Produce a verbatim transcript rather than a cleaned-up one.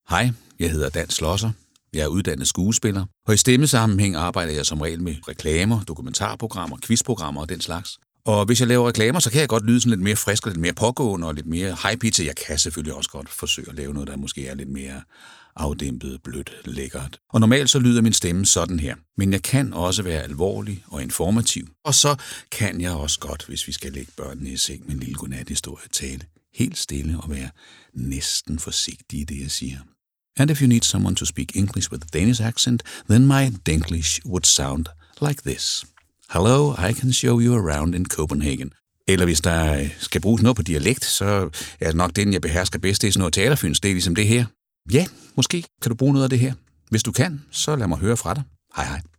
Hej, jeg hedder Dan Schlosser. Jeg er uddannet skuespiller, og i stemmesammenhæng arbejder jeg som regel med reklamer, dokumentarprogrammer, quizprogrammer og den slags. Og hvis jeg laver reklamer, så kan jeg godt lyde sådan lidt mere frisk og lidt mere pågående og lidt mere high-pitchet. Jeg kan selvfølgelig også godt forsøge at lave noget, der måske er lidt mere afdæmpet, blødt, lækkert. Og normalt så lyder min stemme sådan her. Men jeg kan også være alvorlig og informativ. Og så kan jeg også godt, hvis vi skal lægge børnene i seng med en lille godnathistorie, tale helt stille og være næsten forsigtig i det, jeg siger. And if you need someone to speak English with a Danish accent, then my Denglish would sound like this. Hello, I can show you around in Copenhagen. Eller hvis der skal bruges noget på dialekt, så er nok den, jeg behersker bedst, det er sådan noget teaterfyns, det er ligesom det her. Ja, måske kan du bruge noget af det her. Hvis du kan, så lad mig høre fra dig. Hej hej.